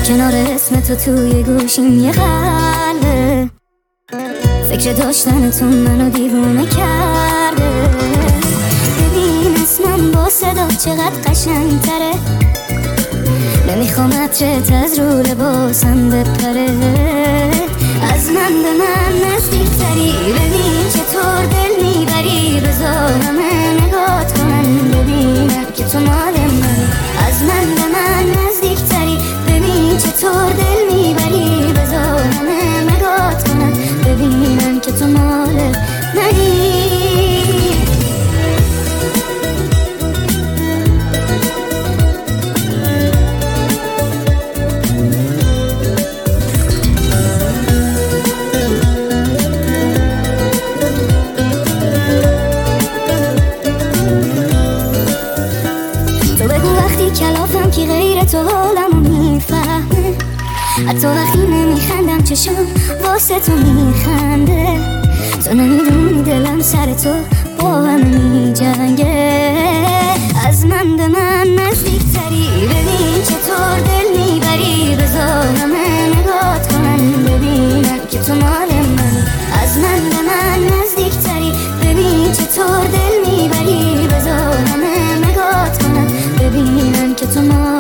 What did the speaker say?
کنار اسم تو توی گوشیم یه قلبه، فکر داشتنتون منو دیوونه کرده. ببین اسمم با صدا چقدر قشنگ تره، نمیخوام عطرت از رو لباسم بپره. از من به من نزدیک تری، ببین چطور دل میبری. بذار همه نگات کنن ببینن که تو مال منی. از من به من نزدیک تری، ببین چطور دل میبری. بذار همه نگات کنن ببینن که تو مال منی. کلافم که غیر تو حالمو میفهمه، حتی وقتی نمیخندم چشم واسه تو میخنده. تو نمیدونی دلم سر تو با همه میجنگه. از من به من نزدیک تری، ببین چطور دل میبری. بذار همه نگات کنن ببینن که تو مال منی. از من به من نزدیک تری، ببین چطور دل میبری. بذار همه نگات کنن ببینن که تو مال